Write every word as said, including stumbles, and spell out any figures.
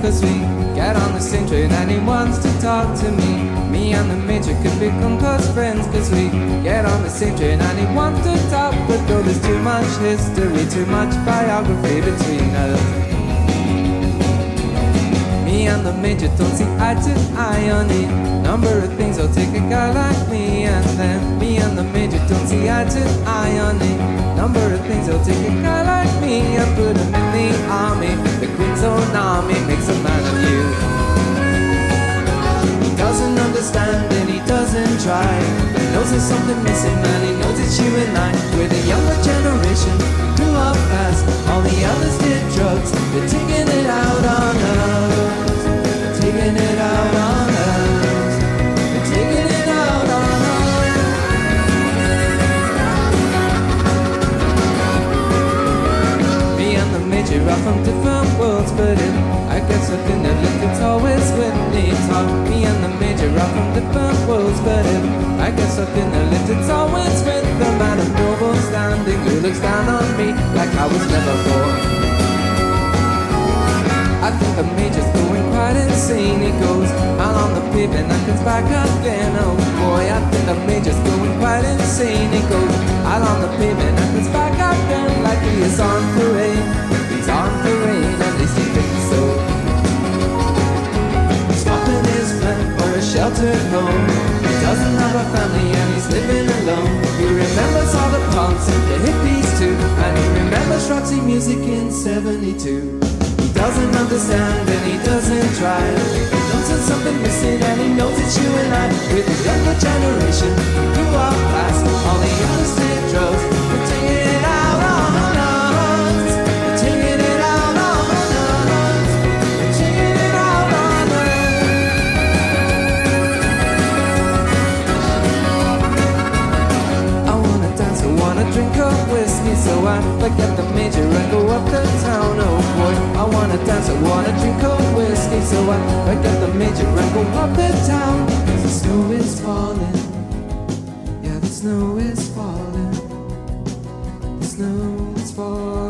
cause we get on the same train and he wants to talk to me. Me and the major could become close friends, cause we get on the same train and he wants to talk. But though there's too much history, too much biography between us, me and the major don't see eye to eye on a number of things. I'll take a guy like me, and then me and the major don't see eye to eye on a number of things. I'll take a guy like me and put him in the army. The Queen's own army makes a man of you. He doesn't understand and he doesn't try. He knows there's something missing, man. He knows it's you and I. We're the younger generation, we grew up fast. All the others did drugs, they're taking it out on us. Taking it out on us. They're taking it out on us. Me and the major are from different worlds, but if I get stuck in the link, it's always when they talk. Me and the major are from different worlds, but if I get stuck in the link, it's always with the man of noble standing who looks down on me like I was never born. I think the major's going quite insane. He goes out on the pavement and comes back again. Oh boy, I think the major's going quite insane. He goes out on the pavement and comes back again like he is on parade. He's on parade, at least he thinks so. He's stopping his friend for a sheltered home. He doesn't have a family and he's living alone. He remembers all the punks and the hippies too, and he remembers Roxy music in seventy-two. He doesn't understand and he doesn't try. He knows there's something missing and he knows it's you and I. We're the younger generation, we grew up fast. All the others did drugs, we're taking it out on us. We're taking it out on us. We're taking it out on us. I wanna dance, I wanna drink a whiskey, so I forget the major and go up the town. Oh boy, I wanna dance, I wanna drink a whiskey, so I forget the major and go up the town. Cause the snow is falling, yeah, the snow is falling, the snow is falling.